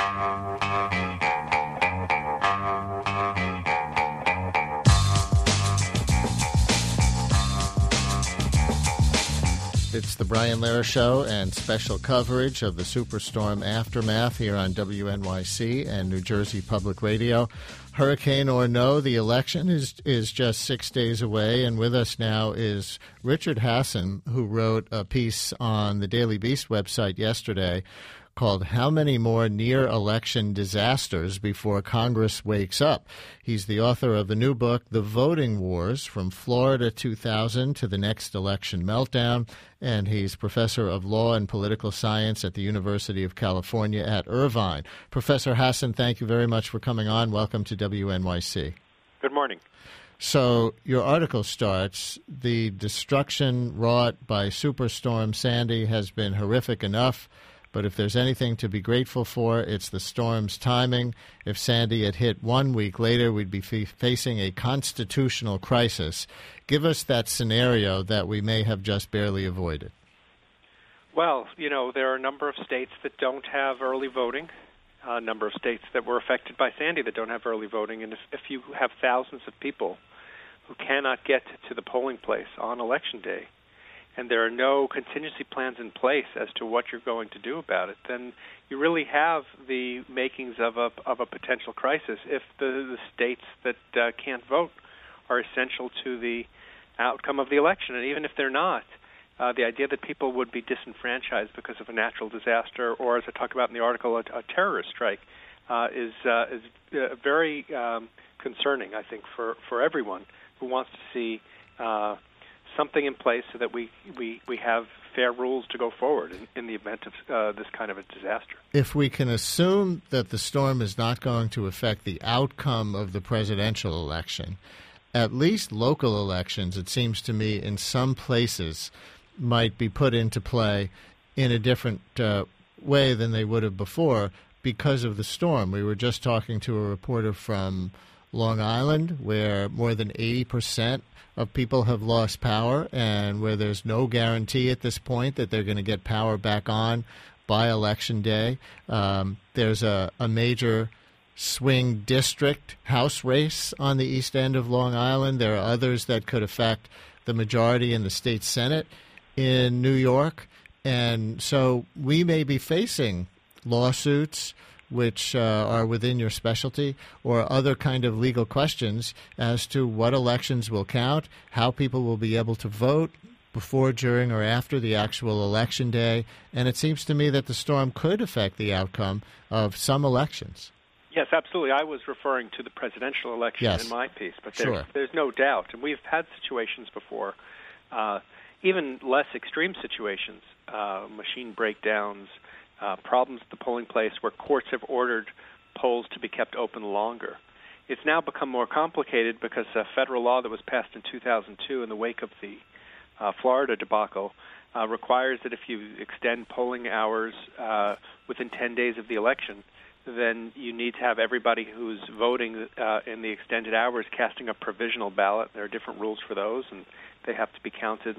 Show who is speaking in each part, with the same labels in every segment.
Speaker 1: It's the Brian Lehrer Show and special coverage of the Superstorm aftermath here on WNYC and New Jersey Public Radio. Hurricane or no, the election is just 6 days away, and with us now is Richard Hasson, who wrote a piece on the Daily Beast website yesterday called How Many More Near-Election Disasters Before Congress Wakes Up. He's the author of the new book, The Voting Wars, From Florida 2000 to the Next Election Meltdown, and he's professor of law and political science at the University of California at Irvine. Professor Hasson, thank you very much for coming on. Welcome to WNYC.
Speaker 2: Good morning.
Speaker 1: So your article starts, the destruction wrought by Superstorm Sandy has been horrific enough, but if there's anything to be grateful for, it's the storm's timing. If Sandy had hit 1 week later, we'd be facing a constitutional crisis. Give us that scenario that we may have just barely avoided.
Speaker 2: Well, there are a number of states that don't have early voting, a number of states that were affected by Sandy that don't have early voting, and if you have thousands of people who cannot get to the polling place on Election Day, and there are no contingency plans in place as to what you're going to do about it, then you really have the makings of a potential crisis if the states that can't vote are essential to the outcome of the election. And even if they're not, the idea that people would be disenfranchised because of a natural disaster or, as I talk about in the article, a terrorist strike is very concerning, I think, for everyone who wants to see something in place so that we have fair rules to go forward in the event of this kind of a disaster.
Speaker 1: If we can assume that the storm is not going to affect the outcome of the presidential election, at least local elections, it seems to me, in some places might be put into play in a different way than they would have before because of the storm. We were just talking to a reporter from Long Island where more than 80% of people have lost power and where there's no guarantee at this point that they're going to get power back on by Election Day. There's a major swing district House race on the east end of Long Island. There are others that could affect the majority in the state Senate in New York. And so we may be facing lawsuits which are within your specialty, or other kind of legal questions as to what elections will count, how people will be able to vote before, during, or after the actual election day. And it seems to me that the storm could affect the outcome of some elections.
Speaker 2: Yes, absolutely. I was referring to the presidential election in my piece, but there's no doubt. And we've had situations before, even less extreme situations, machine breakdowns, problems at the polling place where courts have ordered polls to be kept open longer. It's now become more complicated because a federal law that was passed in 2002 in the wake of the Florida debacle requires that if you extend polling hours within 10 days of the election, then you need to have everybody who's voting in the extended hours casting a provisional ballot. There are different rules for those, and they have to be counted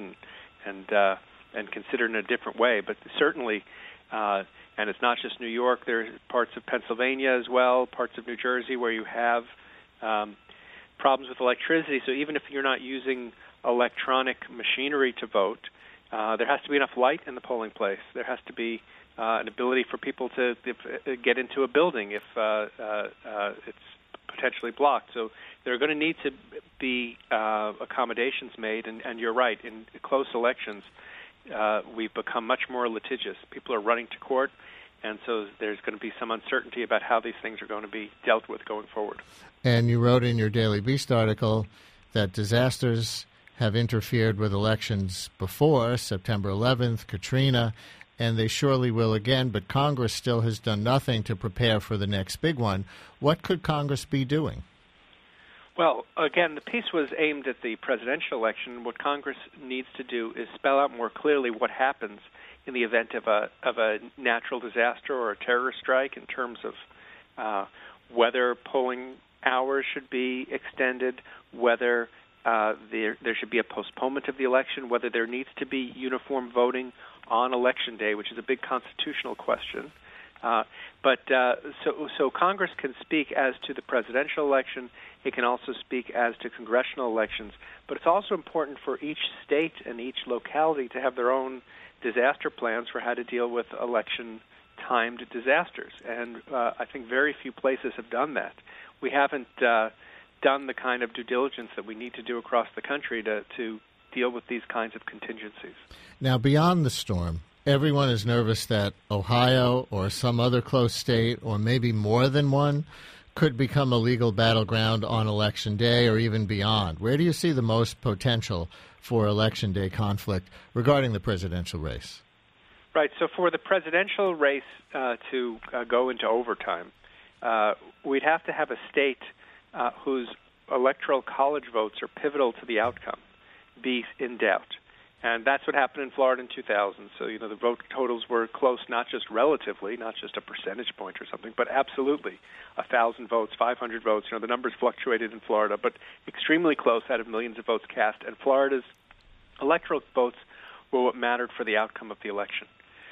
Speaker 2: and considered in a different way. But certainly, and it's not just New York. There are parts of Pennsylvania as well, parts of New Jersey where you have problems with electricity. So even if you're not using electronic machinery to vote, there has to be enough light in the polling place. There has to be an ability for people to get into a building if it's potentially blocked. So there are going to need to be accommodations made. And you're right, in close elections, we've become much more litigious. People are running to court, and so there's going to be some uncertainty about how these things are going to be dealt with going forward.
Speaker 1: And you wrote in your Daily Beast article that disasters have interfered with elections before, September 11th, Katrina, and they surely will again, but Congress still has done nothing to prepare for the next big one. What could Congress be doing?
Speaker 2: Well, again, the piece was aimed at the presidential election. What Congress needs to do is spell out more clearly what happens in the event of a natural disaster or a terrorist strike in terms of whether polling hours should be extended, whether there should be a postponement of the election, whether there needs to be uniform voting on Election Day, which is a big constitutional question. So Congress can speak as to the presidential election. It can also speak as to congressional elections. But it's also important for each state and each locality to have their own disaster plans for how to deal with election-timed disasters. And I think very few places have done that. We haven't done the kind of due diligence that we need to do across the country to deal with these kinds of contingencies.
Speaker 1: Now, beyond the storm, everyone is nervous that Ohio or some other close state, or maybe more than one, could become a legal battleground on Election Day or even beyond. Where do you see the most potential for Election Day conflict regarding the presidential race?
Speaker 2: Right. So for the presidential race to go into overtime, we'd have to have a state whose electoral college votes are pivotal to the outcome be in doubt. And that's what happened in Florida in 2000. So, the vote totals were close, not just relatively, not just a percentage point or something, but absolutely 1,000 votes, 500 votes. The numbers fluctuated in Florida, but extremely close out of millions of votes cast. And Florida's electoral votes were what mattered for the outcome of the election.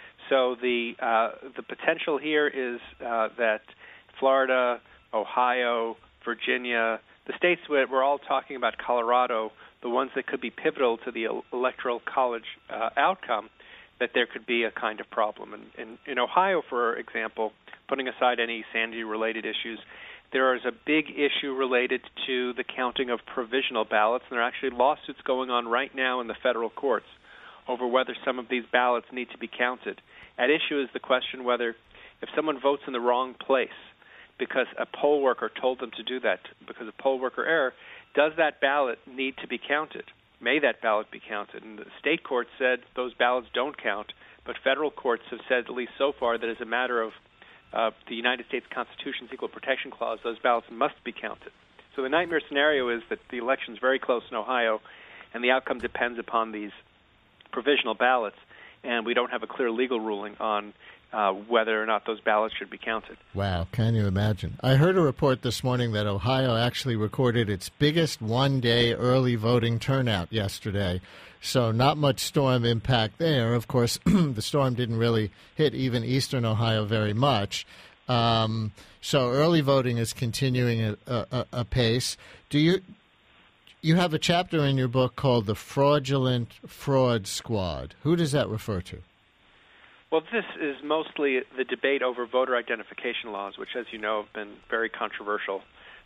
Speaker 2: So the potential here is that Florida, Ohio, Virginia, the states where we're all talking about, Colorado, the ones that could be pivotal to the electoral college outcome, that there could be a kind of problem. And in Ohio, for example, putting aside any Sandy-related issues, there is a big issue related to the counting of provisional ballots, and there are actually lawsuits going on right now in the federal courts over whether some of these ballots need to be counted. At issue is the question whether if someone votes in the wrong place because a poll worker told them to do that because of poll worker error, does that ballot need to be counted? May that ballot be counted? And the state courts said those ballots don't count, but federal courts have said, at least so far, that as a matter of the United States Constitution's Equal Protection Clause, those ballots must be counted. So the nightmare scenario is that the election's very close in Ohio, and the outcome depends upon these provisional ballots, and we don't have a clear legal ruling on whether or not those ballots should be counted.
Speaker 1: Wow, can you imagine? I heard a report this morning that Ohio actually recorded its biggest one-day early voting turnout yesterday, so not much storm impact there. Of course, the storm didn't really hit even eastern Ohio very much. So early voting is continuing apace. You have a chapter in your book called The Fraudulent Fraud Squad. Who does that refer to?
Speaker 2: Well, this is mostly the debate over voter identification laws, which, as you know, have been very controversial.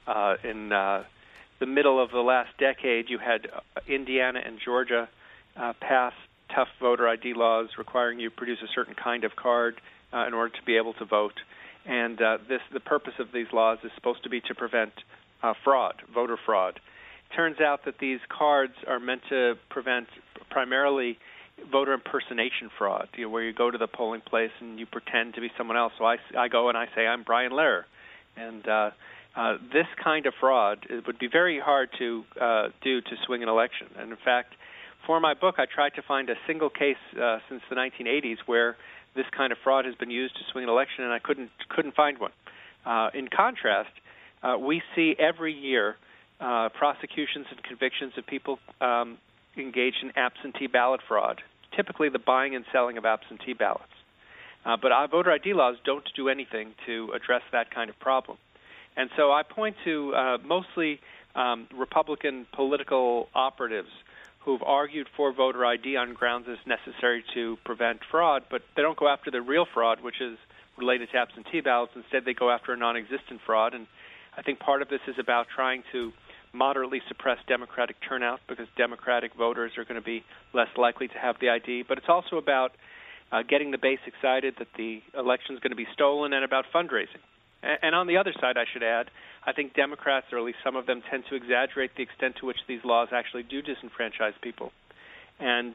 Speaker 2: In the middle of the last decade, you had Indiana and Georgia pass tough voter ID laws requiring you produce a certain kind of card in order to be able to vote. And the purpose of these laws is supposed to be to prevent fraud, voter fraud. It turns out that these cards are meant to prevent primarily voter impersonation fraud, where you go to the polling place and you pretend to be someone else. So I go and I say, I'm Brian Lehrer. And this kind of fraud, it would be very hard to do to swing an election. And in fact, for my book, I tried to find a single case since the 1980s where this kind of fraud has been used to swing an election, and I couldn't find one. In contrast, we see every year prosecutions and convictions of people engaged in absentee ballot fraud, typically the buying and selling of absentee ballots. But our voter ID laws don't do anything to address that kind of problem. And so I point to mostly Republican political operatives who've argued for voter ID on grounds as necessary to prevent fraud, but they don't go after the real fraud, which is related to absentee ballots. Instead, they go after a non-existent fraud. And I think part of this is about trying to moderately suppress Democratic turnout because Democratic voters are going to be less likely to have the ID. But it's also about getting the base excited that the election is going to be stolen and about fundraising. And on the other side, I should add, I think Democrats, or at least some of them, tend to exaggerate the extent to which these laws actually do disenfranchise people. And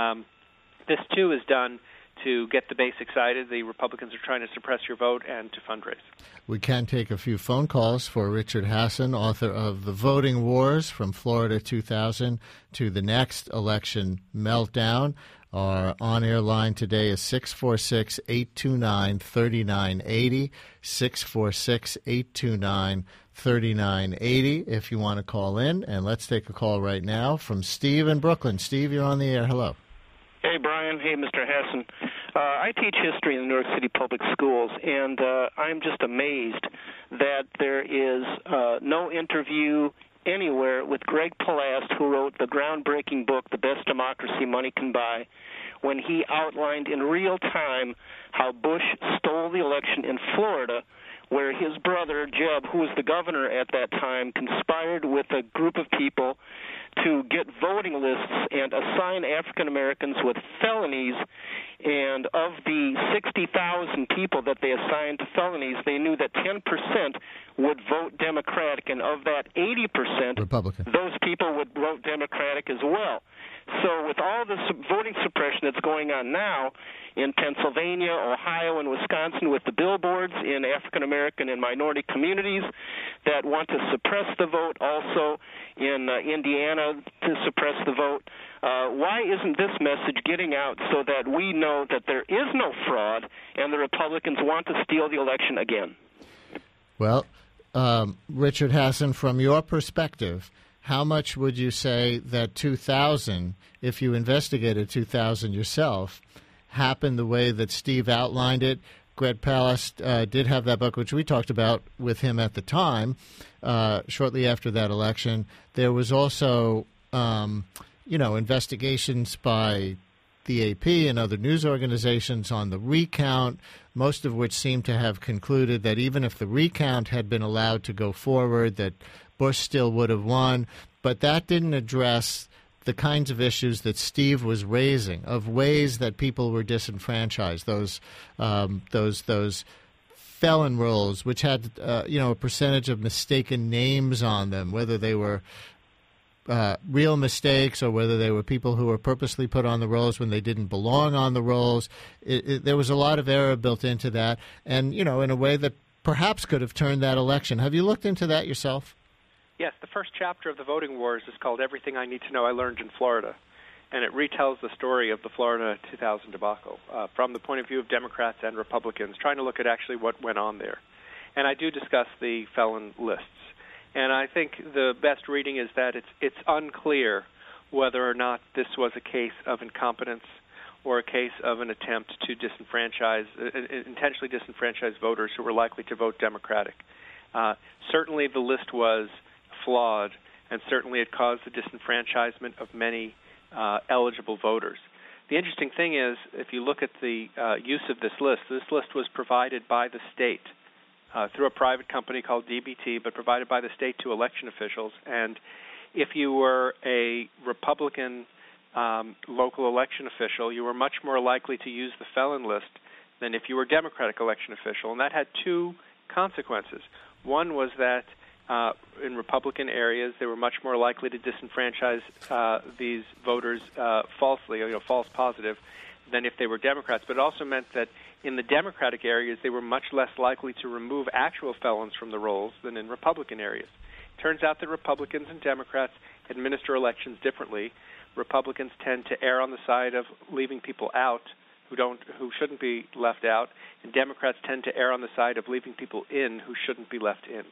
Speaker 2: this, too, is done to get the base excited. The Republicans are trying to suppress your vote and to fundraise.
Speaker 1: We can take a few phone calls for Richard Hasson, author of The Voting Wars from Florida 2000 to the Next Election Meltdown. Our on-air line today is 646-829-3980, 646-829-3980 if you want to call in. And let's take a call right now from Steve in Brooklyn. Steve, you're on the air. Hello.
Speaker 3: Hey, Brian. Hey, Mr. Hasson. I teach history in the New York City Public Schools, and I'm just amazed that there is no interview anywhere with Greg Palast, who wrote the groundbreaking book, The Best Democracy Money Can Buy, when he outlined in real time how Bush stole the election in Florida, where his brother, Jeb, who was the governor at that time, conspired with a group of people to get voting lists and assign African Americans with felonies. And of the 60,000 people that they assigned to felonies, they knew that 10% would vote Democratic, and of that 80%,
Speaker 1: Republican.
Speaker 3: Those people would vote Democratic as well. So with all the voting suppression that's going on now in Pennsylvania, Ohio, and Wisconsin, with the billboards in African American and minority communities that want to suppress the vote, also in Indiana to suppress the vote, why isn't this message getting out so that we know that there is no fraud and the Republicans want to steal the election again?
Speaker 1: Well, Richard Hasson, from your perspective, how much would you say that 2000, if you investigated 2000 yourself, happened the way that Steve outlined it? Greg Palast did have that book, which we talked about with him at the time, shortly after that election. There was also, investigations by the AP and other news organizations on the recount, most of which seem to have concluded that even if the recount had been allowed to go forward, that Bush still would have won. But that didn't address the kinds of issues that Steve was raising, of ways that people were disenfranchised, those felon rolls, which had a percentage of mistaken names on them, whether they were real mistakes or whether they were people who were purposely put on the rolls when they didn't belong on the rolls. There was a lot of error built into that, and in a way that perhaps could have turned that election. Have you looked into that yourself?
Speaker 2: Yes, the first chapter of The Voting Wars is called Everything I Need to Know I Learned in Florida, and it retells the story of the Florida 2000 debacle from the point of view of Democrats and Republicans, trying to look at actually what went on there. And I do discuss the felon lists. And I think the best reading is that it's unclear whether or not this was a case of incompetence or a case of an attempt to intentionally disenfranchise voters who were likely to vote Democratic. Certainly the list was flawed, and certainly it caused the disenfranchisement of many eligible voters. The interesting thing is, if you look at the use of this list was provided by the state through a private company called DBT, but provided by the state to election officials. And if you were a Republican local election official, you were much more likely to use the felon list than if you were a Democratic election official. And that had two consequences. One was that in Republican areas, they were much more likely to disenfranchise these voters falsely, false positive, than if they were Democrats. But it also meant that in the Democratic areas, they were much less likely to remove actual felons from the rolls than in Republican areas. It turns out that Republicans and Democrats administer elections differently. Republicans tend to err on the side of leaving people out who shouldn't be left out, and Democrats tend to err on the side of leaving people in who shouldn't be left in.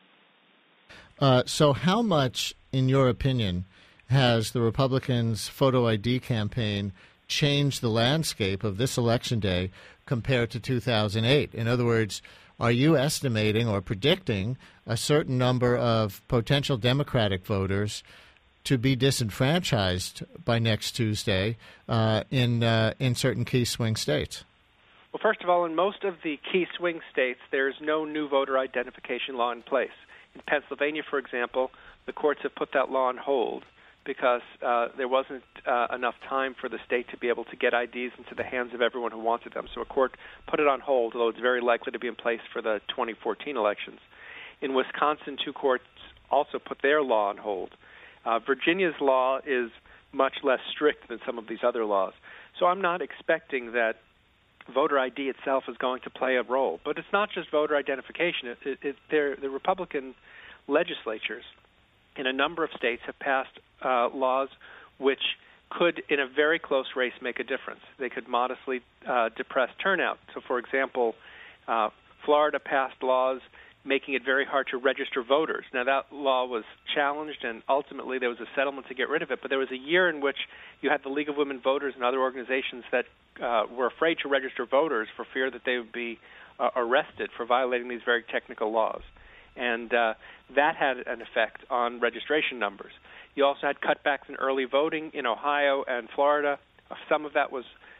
Speaker 1: So how much, in your opinion, has the Republicans' photo ID campaign changed the landscape of this election day compared to 2008? In other words, are you estimating or predicting a certain number of potential Democratic voters to be disenfranchised by next Tuesday in certain key swing states?
Speaker 2: Well, first of all, in most of the key swing states, there's no new voter identification law in place. In Pennsylvania, for example, the courts have put that law on hold because there wasn't enough time for the state to be able to get IDs into the hands of everyone who wanted them. So a court put it on hold, although it's very likely to be in place for the 2014 elections. In Wisconsin, two courts also put their law on hold. Virginia's law is much less strict than some of these other laws. So I'm not expecting that voter ID itself is going to play a role. But it's not just voter identification. The Republican legislatures in a number of states have passed laws which could, in a very close race, make a difference. They could modestly depress turnout. So, for example, Florida passed laws making it very hard to register voters. Now, that law was challenged, and ultimately there was a settlement to get rid of it, but there was a year in which you had the League of Women Voters and other organizations that were afraid to register voters for fear that they would be arrested for violating these very technical laws. And that had an effect on registration numbers. You also had cutbacks in early voting in Ohio and Florida. Some of that was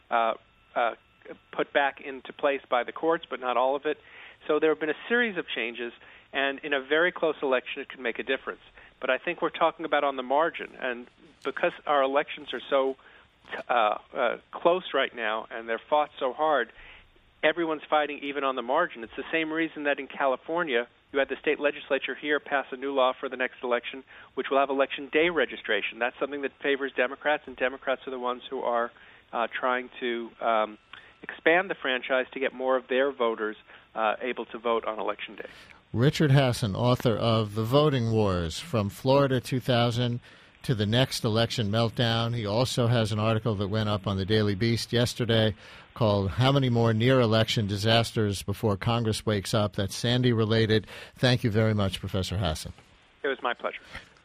Speaker 2: put back into place by the courts, but not all of it. So there have been a series of changes, and in a very close election it could make a difference. But I think we're talking about on the margin, and because our elections are so close right now and they're fought so hard, everyone's fighting even on the margin. It's the same reason that in California you had the state legislature here pass a new law for the next election, which will have election day registration. That's something that favors Democrats, and Democrats are the ones who are trying to expand the franchise to get more of their voters able to vote on Election Day.
Speaker 1: Richard Hasson, author of The Voting Wars, From Florida 2000 to the Next Election Meltdown. He also has an article that went up on the Daily Beast yesterday called How Many More Near-Election Disasters Before Congress Wakes Up? That's Sandy-related. Thank you very much, Professor Hasson.
Speaker 2: It was my pleasure.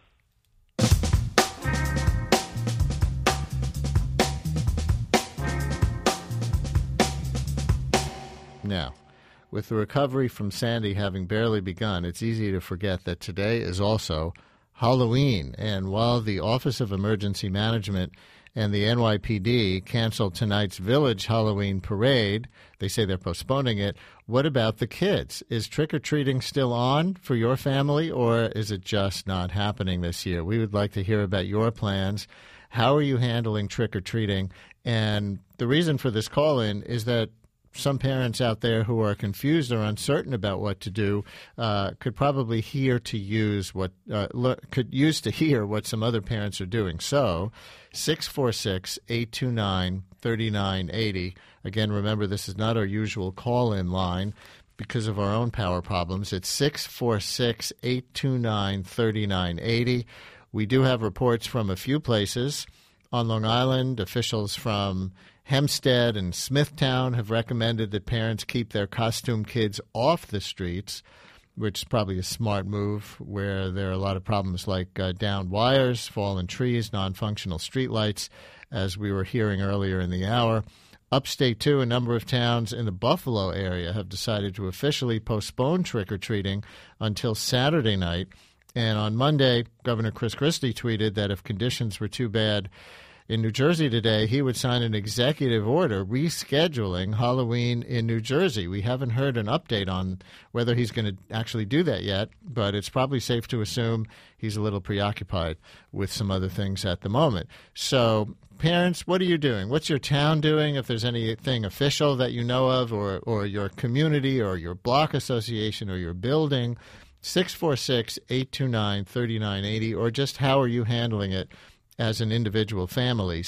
Speaker 1: Now, with the recovery from Sandy having barely begun, it's easy to forget that today is also Halloween. And while the Office of Emergency Management and the NYPD canceled tonight's Village Halloween parade, they say they're postponing it, what about the kids? Is trick-or-treating still on for your family, or is it just not happening this year? We would like to hear about your plans. How are you handling trick-or-treating? And the reason for this call-in is that some parents out there who are confused or uncertain about what to do could probably hear to use what could use to hear what some other parents are doing. So 646-829-3980. Again, remember, this is not our usual call-in line because of our own power problems. It's 646-829-3980. We do have reports from a few places. On Long Island, officials from Hempstead and Smithtown have recommended that parents keep their costume kids off the streets, which is probably a smart move where there are a lot of problems like downed wires, fallen trees, non-functional streetlights, as we were hearing earlier in the hour. Upstate, too, a number of towns in the Buffalo area have decided to officially postpone trick-or-treating until Saturday night. And on Monday, Governor Chris Christie tweeted that if conditions were too bad in New Jersey today, he would sign an executive order rescheduling Halloween in New Jersey. We haven't heard an update on whether he's going to actually do that yet, but it's probably safe to assume he's a little preoccupied with some other things at the moment. So, parents, what are you doing? What's your town doing? If there's anything official that you know of, or your community or your block association or your building, 646-829-3980, or just how are you handling it as an individual family?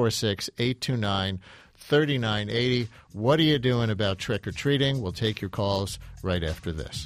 Speaker 1: 646-829-3980. What are you doing about trick-or-treating? We'll take your calls right after this.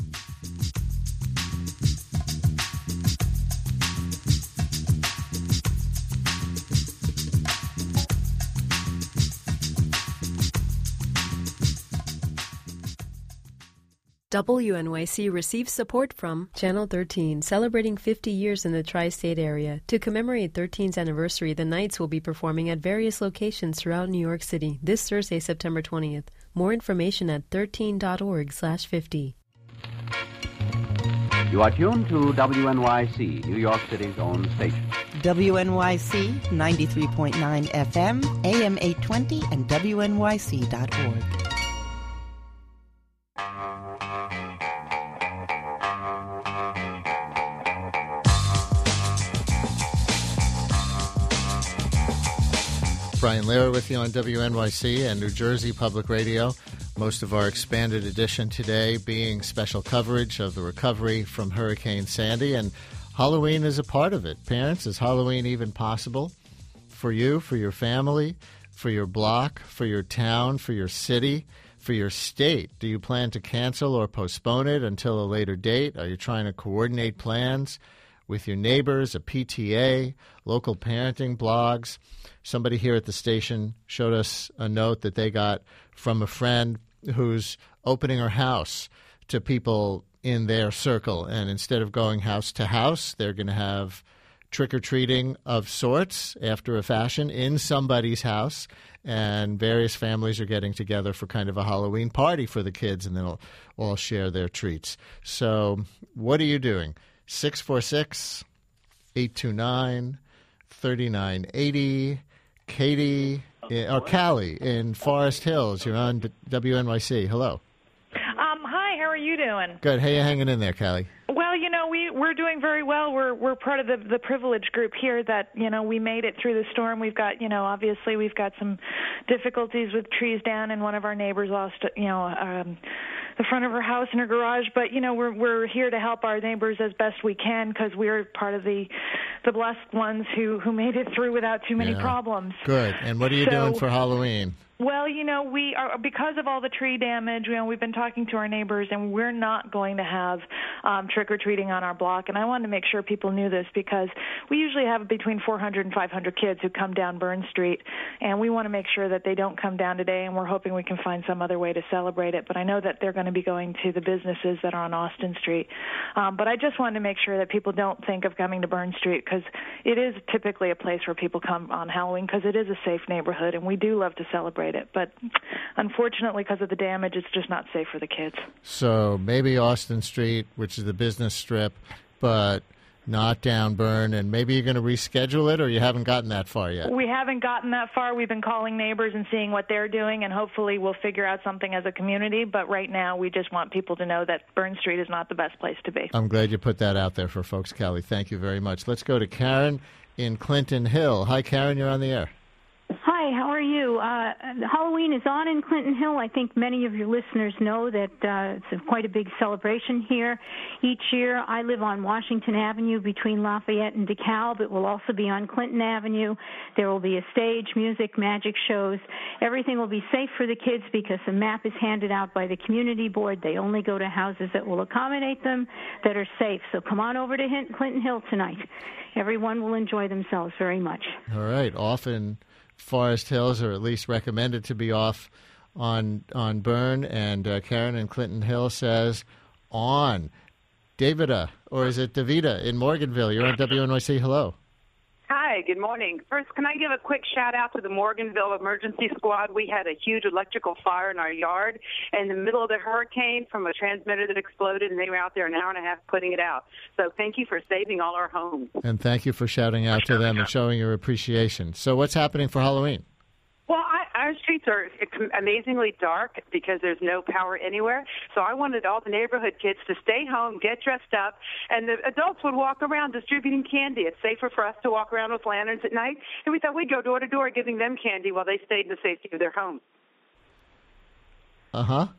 Speaker 4: WNYC receives support from Channel 13, celebrating 50 years in the tri-state area. To commemorate 13's anniversary, the Knights will be performing at various locations throughout New York City this Thursday, September 20th. More information at 13.org/50.
Speaker 5: You are tuned to WNYC, New York City's own station.
Speaker 6: WNYC 93.9 FM, AM 820, and WNYC.org.
Speaker 1: Brian Lehrer with you on WNYC and New Jersey Public Radio. Most of our expanded edition today being special coverage of the recovery from Hurricane Sandy, and Halloween is a part of it. Parents, is Halloween even possible for you, for your family, for your block, for your town, for your city, for your state? Do you plan to cancel or postpone it until a later date? Are you trying to coordinate plans with your neighbors, a PTA, local parenting blogs? Somebody here at the station showed us a note that they got from a friend who's opening her house to people in their circle. And instead of going house to house, they're going to have trick-or-treating of sorts after a fashion in somebody's house. And various families are getting together for kind of a Halloween party for the kids, and they'll all share their treats. So what are you doing? 646-829-3980. Katie, or Callie in Forest Hills. You're on WNYC. Hello.
Speaker 7: Hi, how are you doing?
Speaker 1: Good. How you hanging in there, Callie?
Speaker 7: Well, we're doing very well. We're part of the privileged group here that, we made it through the storm. We've got, obviously we've got some difficulties with trees down, and one of our neighbors lost, the front of her house and her garage. But, we're here to help our neighbors as best we can because we're part of the blessed ones who made it through without too many problems.
Speaker 1: Good. And what are you doing for Halloween?
Speaker 7: Well, we are, because of all the tree damage, we've been talking to our neighbors, and we're not going to have trick-or-treating on our block. And I wanted to make sure people knew this because we usually have between 400 and 500 kids who come down Burn Street, and we want to make sure that they don't come down today, and we're hoping we can find some other way to celebrate it. But I know that they're going to be going to the businesses that are on Austin Street. But I just wanted to make sure that people don't think of coming to Burn Street because it is typically a place where people come on Halloween because it is a safe neighborhood, and we do love to celebrate it, but unfortunately, because of the damage, it's just not safe for the kids.
Speaker 1: So maybe Austin Street, which is the business strip, but not down Burn, and maybe you're going to reschedule it, or you haven't gotten that far yet?
Speaker 7: We haven't gotten that far. We've been calling neighbors and seeing what they're doing, and hopefully we'll figure out something as a community, but right now we just want people to know that Burn Street is not the best place to be. I'm
Speaker 1: glad you put that out there for folks, Callie. Thank you very much. Let's go to Karen in Clinton Hill. Hi, Karen. You're on the air.
Speaker 8: Hi, how are you? Halloween is on in Clinton Hill. I think many of your listeners know that it's quite a big celebration here. Each year, I live on Washington Avenue between Lafayette and DeKalb. It will also be on Clinton Avenue. There will be a stage, music, magic shows. Everything will be safe for the kids because the map is handed out by the community board. They only go to houses that will accommodate them, that are safe. So come on over to Clinton Hill tonight. Everyone will enjoy themselves very much.
Speaker 1: All right. Often Forest Hills are at least recommended to be off on Burn, and Karen in Clinton Hill says on. Davida, or is it Davida in Morganville? You're on WNYC. Hello.
Speaker 9: Hi, good morning. First, can I give a quick shout-out to the Morganville Emergency Squad? We had a huge electrical fire in our yard in the middle of the hurricane from a transmitter that exploded, and they were out there an hour and a half putting it out. So thank you for saving all our homes.
Speaker 1: And thank you for shouting out to them and showing your appreciation. So what's happening for Halloween?
Speaker 9: Well, our streets are amazingly dark because there's no power anywhere. So I wanted all the neighborhood kids to stay home, get dressed up, and the adults would walk around distributing candy. It's safer for us to walk around with lanterns at night. And we thought we'd go door to door giving them candy while they stayed in the safety of their home.
Speaker 1: Uh-huh.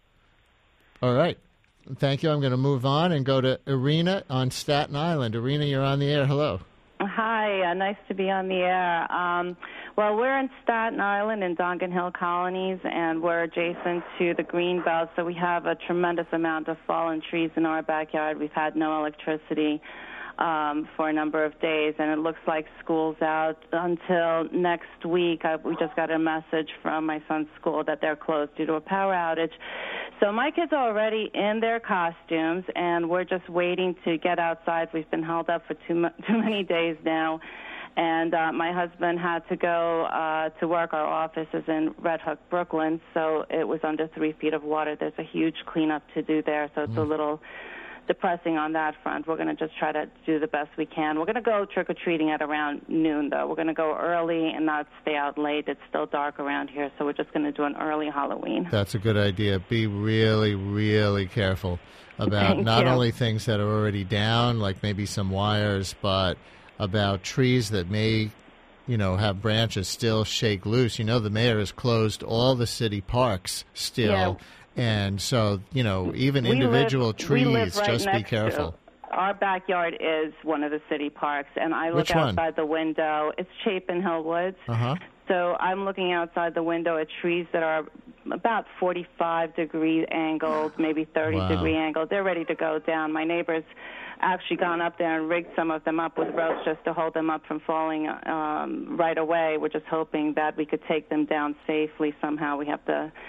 Speaker 1: All right. Thank you. I'm going to move on and go to Irina on Staten Island. Irina, you're on the air. Hello.
Speaker 10: Hi, nice to be on the air. Well, we're in Staten Island in Dongan Hill Colonies, and we're adjacent to the Greenbelt, so we have a tremendous amount of fallen trees in our backyard. We've had no electricity for a number of days, and it looks like school's out until next week. We just got a message from my son's school that they're closed due to a power outage. So my kids are already in their costumes, and we're just waiting to get outside. We've been held up for too many days now. And my husband had to go to work. Our office is in Red Hook, Brooklyn, so it was under 3 feet of water. There's a huge cleanup to do there, so it's a little depressing on that front. We're going to just try to do the best we can. We're going to go trick-or-treating at around noon, though. We're going to go early and not stay out late. It's still dark around here, so we're just going to do an early Halloween.
Speaker 1: That's a good idea. Be really, really careful about not only things that are already down, like maybe some wires, but about trees that may, have branches still shake loose. The mayor has closed all the city parks still. Yeah. And so, even individual trees, just be careful.
Speaker 10: Our backyard is one of the city parks, and I look outside the window. It's Chapin Hill Woods.
Speaker 1: Uh-huh.
Speaker 10: So I'm looking outside the window at trees that are about 45-degree angled, maybe 30-degree angled. They're ready to go down. My neighbor's actually gone up there and rigged some of them up with ropes just to hold them up from falling right away. We're just hoping that we could take them down safely somehow. We have to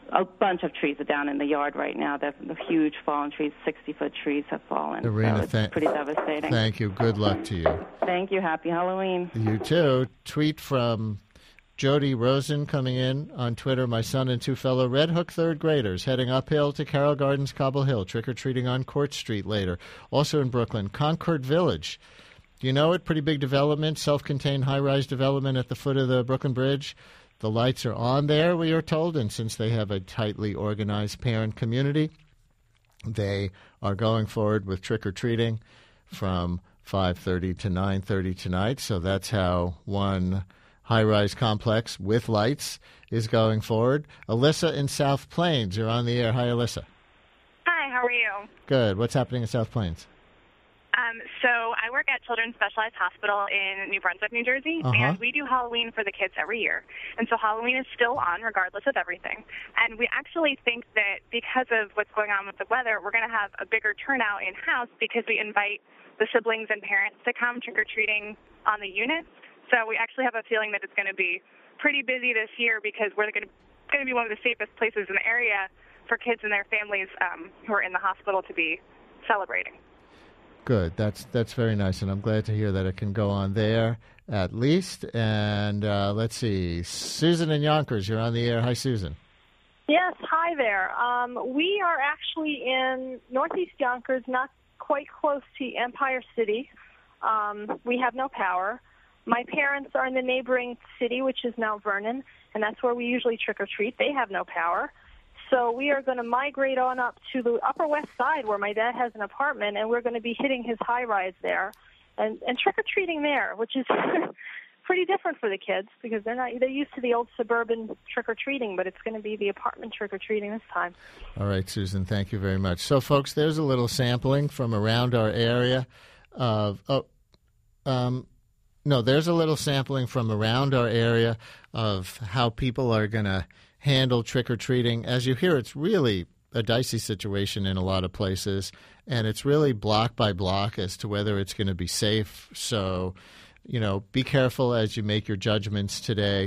Speaker 10: a bunch of trees are down in the yard right now. The huge fallen trees, 60-foot trees have fallen.
Speaker 1: Irina,
Speaker 10: so it's pretty devastating.
Speaker 1: Thank you. Good luck to you.
Speaker 10: Thank you. Happy Halloween.
Speaker 1: You too. Tweet from Jody Rosen coming in on Twitter. My son and two fellow Red Hook third graders heading uphill to Carroll Gardens, Cobble Hill, trick-or-treating on Court Street later. Also in Brooklyn, Concord Village. Do you know it? Pretty big development, self-contained high-rise development at the foot of the Brooklyn Bridge. The lights are on there, we are told, and since they have a tightly organized parent community, they are going forward with trick-or-treating from 5:30 to 9:30 tonight. So that's how one high-rise complex with lights is going forward. Alyssa in South Plains, you're on the air. Hi, Alyssa.
Speaker 11: Hi, how are you?
Speaker 1: Good. What's happening in South Plains?
Speaker 11: So I work at Children's Specialized Hospital in New Brunswick, New Jersey, and we do Halloween for the kids every year. And so Halloween is still on regardless of everything. And we actually think that because of what's going on with the weather, we're going to have a bigger turnout in-house because we invite the siblings and parents to come trick-or-treating on the unit. So we actually have a feeling that it's going to be pretty busy this year because we're going to be one of the safest places in the area for kids and their families who are in the hospital to be celebrating.
Speaker 1: Good. That's very nice, and I'm glad to hear that it can go on there at least. And let's see. Susan in Yonkers, you're on the air. Hi, Susan.
Speaker 12: Yes, hi there. We are actually in northeast Yonkers, not quite close to Empire City. We have no power. My parents are in the neighboring city, which is Mount Vernon, and that's where we usually trick-or-treat. They have no power. So we are going to migrate on up to the Upper West Side where my dad has an apartment, and we're going to be hitting his high-rise there and trick-or-treating there, which is pretty different for the kids because they're used to the old suburban trick-or-treating, but it's going to be the apartment trick-or-treating this time.
Speaker 1: All right, Susan, thank you very much. So, folks, there's a little sampling from around our area of there's a little sampling from around our area of how people are going to handle trick-or-treating. As you hear, it's really a dicey situation in a lot of places, and it's really block by block as to whether it's going to be safe. So, be careful as you make your judgments today.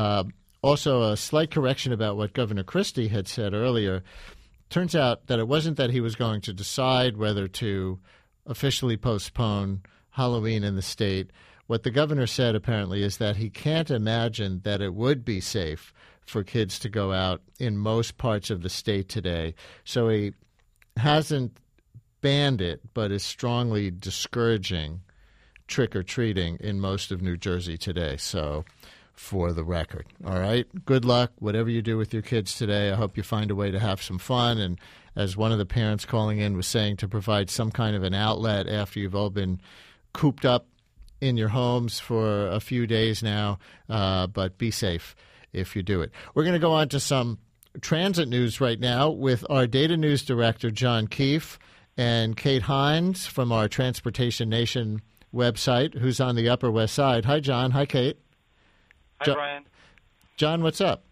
Speaker 1: Also, a slight correction about what Governor Christie had said earlier. Turns out that it wasn't that he was going to decide whether to officially postpone Halloween in the state. What the governor said, apparently, is that he can't imagine that it would be safe for kids to go out in most parts of the state today. So he hasn't banned it, but is strongly discouraging trick-or-treating in most of New Jersey today. So for the record, all right? Good luck, whatever you do with your kids today. I hope you find a way to have some fun. And as one of the parents calling in was saying, to provide some kind of an outlet after you've all been cooped up in your homes for a few days now, but be safe if you do it. We're going to go on to some transit news right now with our data news director, John Keefe, and Kate Hines from our Transportation Nation website, who's on the Upper West Side. Hi, John. Hi, Kate.
Speaker 13: Hi, Brian.
Speaker 1: John, what's up?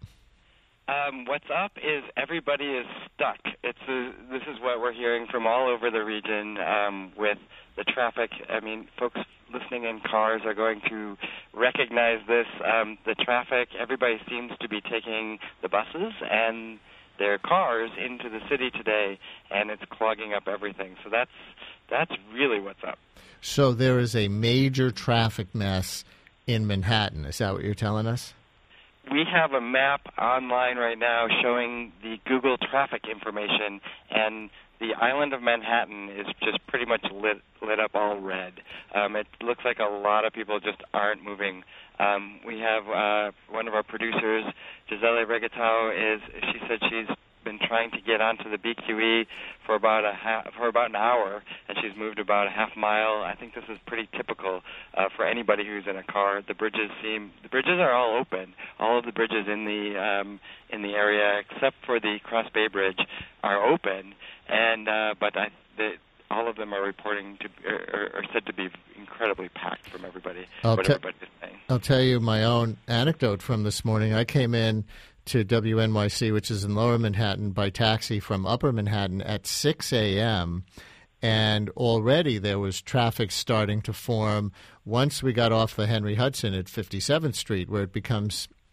Speaker 13: What's up is everybody is stuck. This is what we're hearing from all over the region with the traffic. I mean, folks listening in cars are going to recognize this. The traffic, everybody seems to be taking the buses and their cars into the city today, and it's clogging up everything. So that's really what's up.
Speaker 1: So there is a major traffic mess in Manhattan. Is that what you're telling us?
Speaker 13: We have a map online right now showing the Google traffic information, and the island of Manhattan is just pretty much lit up all red. It looks like a lot of people just aren't moving. We have one of our producers, Gisele Regatao, she said she's been trying to get onto the BQE for about an hour, and she's moved about a half mile. I think this is pretty typical for anybody who's in a car. The bridges are all open. All of the bridges in the area, except for the Cross Bay Bridge, are open, and but all of them are reporting are said to be incredibly packed from everybody. Everybody's saying.
Speaker 1: I'll tell you my own anecdote from this morning. I came in to WNYC, which is in Lower Manhattan, by taxi from Upper Manhattan at 6 a.m., and already there was traffic starting to form once we got off the Henry Hudson at 57th Street, where it becomes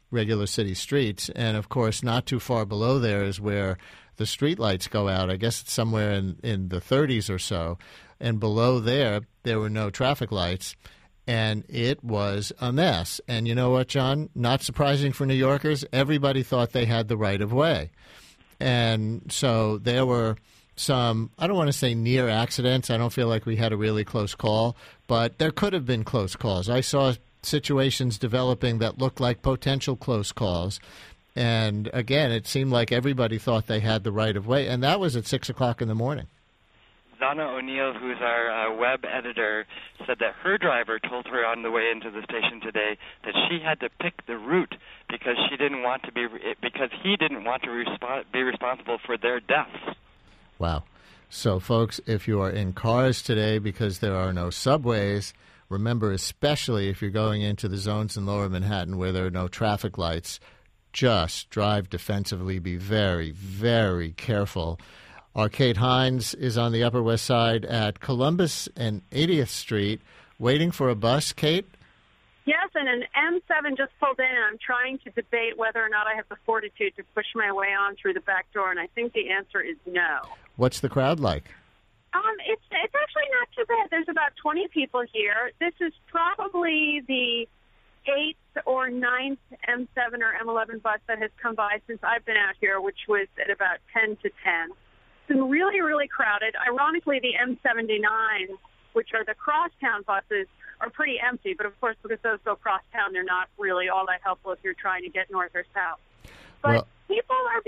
Speaker 1: regular city streets. And, of course, not too far below there is where the street lights go out. I guess it's somewhere in the 30s or so. And below there were no traffic lights. And it was a mess. And you know what, John? Not surprising for New Yorkers. Everybody thought they had the right of way. And so there were some, I don't want to say near accidents. I don't feel like we had a really close call, but there could have been close calls. I saw situations developing that looked like potential close calls. And again, it seemed like everybody thought they had the right of way. And that was at 6 o'clock in the morning.
Speaker 13: Zana O'Neill, who's our web editor, said that her driver told her on the way into the station today that she had to pick the route because he didn't want to be responsible for their deaths.
Speaker 1: Wow. So, folks, if you are in cars today because there are no subways, remember, especially if you're going into the zones in Lower Manhattan where there are no traffic lights, just drive defensively. Be very, very careful. Our Kate Hines is on the Upper West Side at Columbus and 80th Street waiting for a bus. Kate?
Speaker 14: Yes, and an M7 just pulled in, and I'm trying to debate whether or not I have the fortitude to push my way on through the back door, and I think the answer is no.
Speaker 1: What's the crowd like?
Speaker 14: It's actually not too bad. There's about 20 people here. This is probably the 8th or 9th M7 or M11 bus that has come by since I've been out here, which was at about 10 to 10. It's been really, really crowded. Ironically, the M79, which are the crosstown buses, are pretty empty. But, of course, because those go crosstown, they're not really all that helpful if you're trying to get north or south. But people are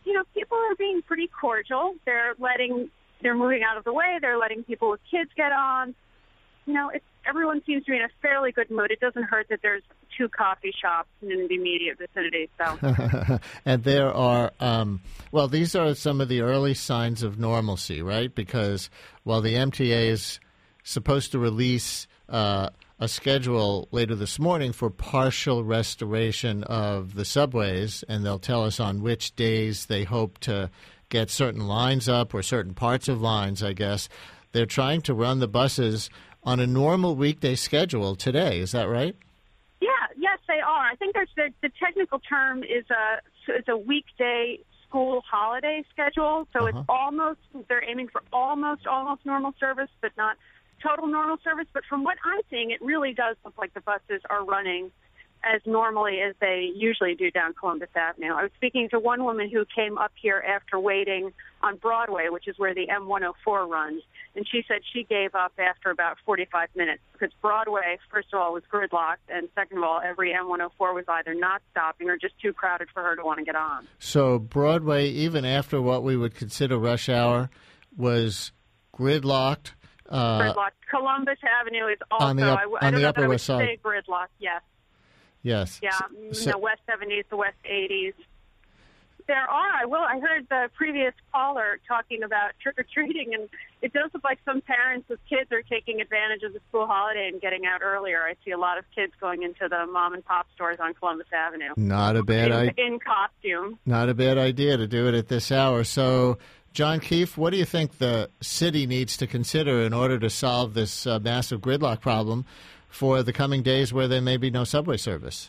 Speaker 14: being pretty cordial. They're moving out of the way. They're letting people with kids get on. Everyone seems to be in a fairly good mood. It doesn't hurt that there's 2 coffee shops in the immediate vicinity. So,
Speaker 1: and there are, these are some of the early signs of normalcy, right? Because while the MTA is supposed to release a schedule later this morning for partial restoration of the subways, and they'll tell us on which days they hope to get certain lines up or certain parts of lines, I guess, they're trying to run the buses on a normal weekday schedule today. Is that right?
Speaker 14: Yes, they are. I think the technical term is a weekday school holiday schedule. So it's they're aiming for almost normal service, but not total normal service. But from what I'm seeing, it really does look like the buses are running as normally as they usually do down Columbus Avenue. I was speaking to one woman who came up here after waiting on Broadway, which is where the M104 runs, and she said she gave up after about 45 minutes because Broadway, first of all, was gridlocked, and second of all, every M104 was either not stopping or just too crowded for her to want to get on.
Speaker 1: So Broadway, even after what we would consider rush hour, was gridlocked?
Speaker 14: Gridlocked. Columbus Avenue is also,
Speaker 1: on the Upper West Side.
Speaker 14: Say gridlocked, yes.
Speaker 1: Yes.
Speaker 14: Yeah, the West 70s, the West 80s. There are. I heard the previous caller talking about trick-or-treating, and it does look like some parents with kids are taking advantage of the school holiday and getting out earlier. I see a lot of kids going into the mom-and-pop stores on Columbus Avenue.
Speaker 1: Not a bad idea.
Speaker 14: In costume.
Speaker 1: Not a bad idea to do it at this hour. So, John Keefe, what do you think the city needs to consider in order to solve this massive gridlock problem for the coming days where there may be no subway service?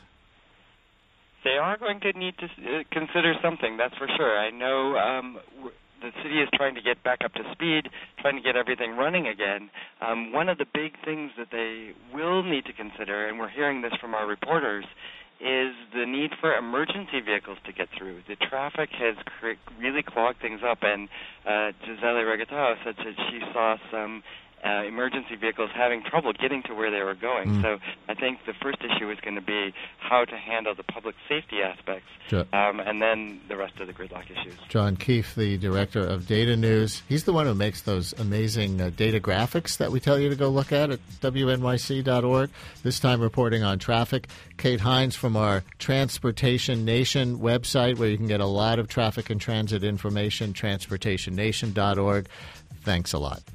Speaker 13: They are going to need to consider something, that's for sure. I know the city is trying to get back up to speed, trying to get everything running again. One of the big things that they will need to consider, and we're hearing this from our reporters, is the need for emergency vehicles to get through. The traffic has really clogged things up, and Gisele Regatao said that she saw some emergency vehicles having trouble getting to where they were going. So I think the first issue is going to be how to handle the public safety aspects, and then the rest of the gridlock issues.
Speaker 1: John Keefe, the director of Data News, he's the one who makes those amazing data graphics that we tell you to go look at WNYC.org, this time reporting on traffic. Kate Hines from our Transportation Nation website, where you can get a lot of traffic and transit information, transportationnation.org. Thanks a lot.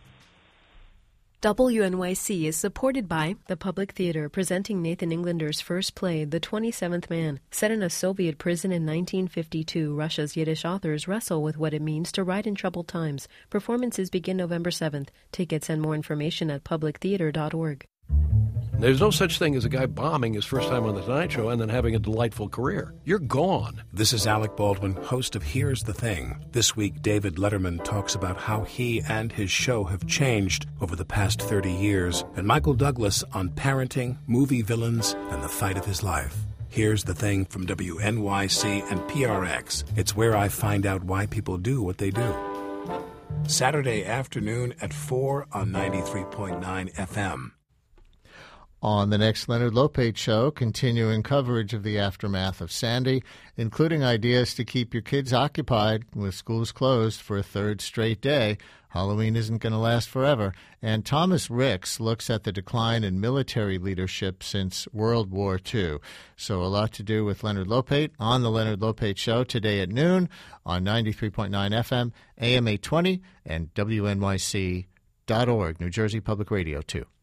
Speaker 4: WNYC is supported by the Public Theater, presenting Nathan Englander's first play, The 27th Man. Set in a Soviet prison in 1952, Russia's Yiddish authors wrestle with what it means to write in troubled times. Performances begin November 7th. Tickets and more information at publictheater.org.
Speaker 15: There's no such thing as a guy bombing his first time on The Tonight Show and then having a delightful career. You're gone.
Speaker 16: This is Alec Baldwin, host of Here's the Thing. This week, David Letterman talks about how he and his show have changed over the past 30 years, and Michael Douglas on parenting, movie villains, and the fight of his life. Here's the Thing from WNYC and PRX. It's where I find out why people do what they do. Saturday afternoon at 4 on 93.9 FM.
Speaker 1: On the next Leonard Lopate Show, continuing coverage of the aftermath of Sandy, including ideas to keep your kids occupied with schools closed for a third straight day. Halloween isn't going to last forever. And Thomas Ricks looks at the decline in military leadership since World War II. So a lot to do with Leonard Lopate on the Leonard Lopate Show today at noon on 93.9 FM, AM 820, and WNYC.org, New Jersey Public Radio, too.